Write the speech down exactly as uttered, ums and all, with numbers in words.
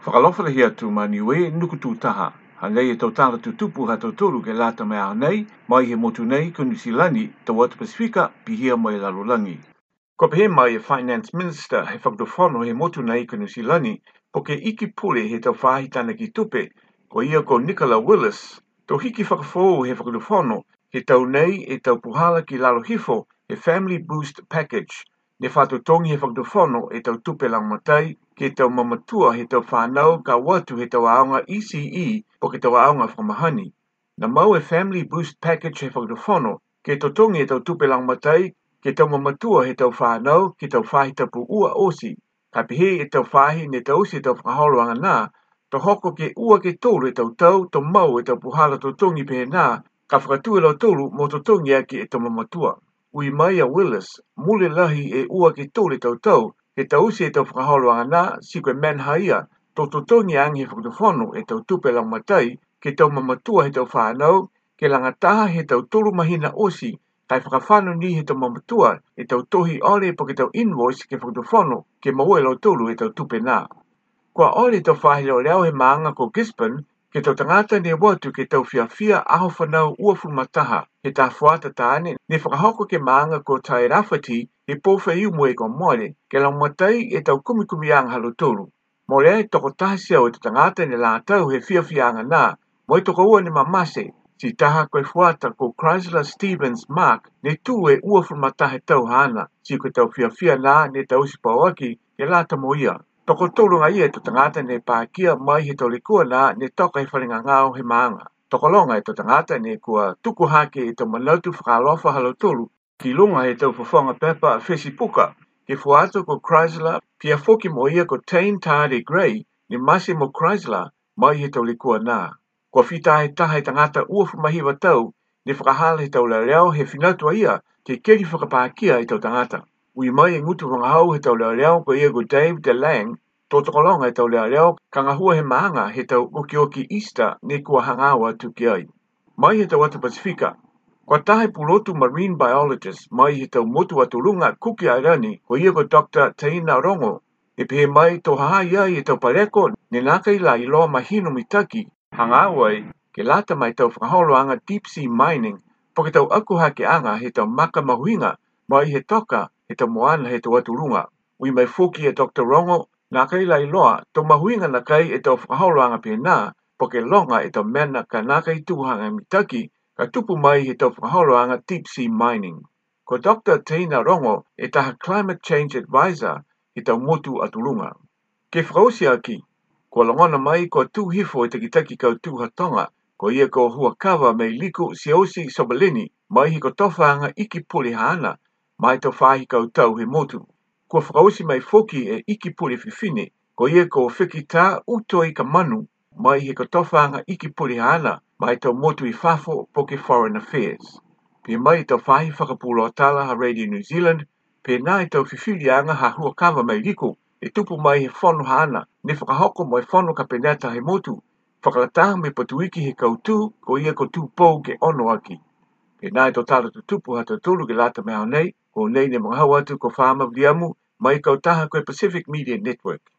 Whakalofala hia tu ma niue nuku tū taha. Hanei e tau tāra tutupu ha tau tolu ke lata mea nei, mai he motu nei ko Nisilani, tau watu Pasifika, pihia mai lalulangi. Ko pehe mai e Finance Minister he whakatowhono he motu nei ko Nisilani, po ke iki pule he tau whahi tana ki tupe, ko ia ko Nicola Willis, to hiki whakafou he whakatowhono, he tau nei e tau puhala ki lalo hifo, he Family Boost Package, ne whatotongi he whakatowhono e tau tupe lang matai, ke tau mamatua he tau whanau ka watu he tau aonga E C E po ke tau aonga whamahani. Na mau e Family Boost Package he whakatowhono, ke totongi e tau tupe lang matai, ke tau mamatua he tau whanau ke tau whahi tapu ua osi. Ka pihe e tau whahi ne tau si e tau whakaholoanga nā, to hoko ke ua ke tolu e tau tau, to mau e tau puhala totongi pehe nā, ka whakatue lau tolu mo totongi ake e tau mamatua. Ui mai a Willis, mule lahi e ua ke tolu e tau tau, ke tau si e tau whakaholoanga nā, si koe menhaia, to totongi angi he whakatowhono e tau tupe lang matai, ke tau mamatua he tau whanau, ke langataha he tau tolu mahina osi, kai whakawhanu ni he tau mamatua, e tau tohi ole po ke tau invoice ke whakatowhono, ke maua lau tolu e tau tupe nā. Kua ole tau whahi leo leo he maanga ko Gisborne, ke tau tangata ne watu ke tau fia fia aho whanau ua fulmataha, he tā whuata tāne, ne whakahoko ke maanga ko Tai Rafferty, he pōwha iu mue ko moare, ke lau matai e tau kumi kumi ang halo tolu. Mo lea toko tahasi au e tau tangata ne la tau he fia fia anga nā, mo e toko ua ne mamase, si taha koe whuata ko Chrysler Stevens Mark, ne tu e ua fulmatahe tau hana, si koe tau fia fia nā ne tau si pauaki, ke la tamo ia. Toko tolu ngai e to tangata ne pākia mai he tau likua nā ne toka he whalinga ngāo he maanga. Toko longa e to tangata ne kua tuku hake e to manautu whakalofa halo tolu, ki lunga he tau whawhanga pepa Fesipuka, ke fuato ko Chrysler, pia foki mo ia ko Tain Tade Gray, ni masi mo Chrysler, mai he tau likua nā. Kua whita he taha he tangata ua whamahiwa tau, ne whakahala he tau leo he whinautua ia, ke keri whakapākia e tau tangata. Ui mai e ngutu wangahau he tau leo leo ko ia ko Dave DeLang, tō tokolonga e tau leo leo, ka ngahua he maanga he tau oki oki Easter ne kua hangawa tuki ai. Mai he tau watu Pasifika, kua tahe pulotu marine biologist mai he tau motu atu lunga kuki airani ko ia ko Doctor Teina Rongo, e pehe mai tō haha iai e tau pareko ne nakai la iloa mahino mitaki, hangawa ai, ke lata mai tau whakaholo anga deep sea mining, po ke tau aku hake anga he tau maka mahuinga, mai he toka he tau moana he tau atu lunga. Ui mai fuki e Doctor Rongo, nā kai lai loa, tō mahuinga na kai e tau whakaholoanga pia nā, po ke longa e tau mena ka nā kai tūhanga mitaki, ka tupu mai he tau whakaholoanga deep sea mining. Ko Doctor Teina Rongo e taha climate change advisor he tau motu atulunga. Ke whakausi aki, ko longona mai ko tūhifo e takitaki kau tūhatonga, ko ia ko huakawa mei liku Siosi Sobalini, mai hi ko tofanga iki puli hana, mai tau whahi kau tau he motu. Kua whakausi mai foki e iki puli whiwhine, ko ia ko whikita utoi ka manu, mai he ko tofanga iki puli hana, mai tau motu i whafo po ke Foreign Affairs. Pia mai tau whahi whakapulo atala ha Radio New Zealand, pia nai tau whiwhiri anga ha huakawa mai liku, e tupu mai he whonu hana, ne whakahoko mo e whonu ka peneta he motu, whakalataha me patuiki he kautu, ko ia ko tūpou ke ono aki. Pia nai tau tala tutupu ha tau tulu ke lata mea nei, ko nei ne mga hawatu ko whama viamu, mai kau taha koe Pacific Media Network.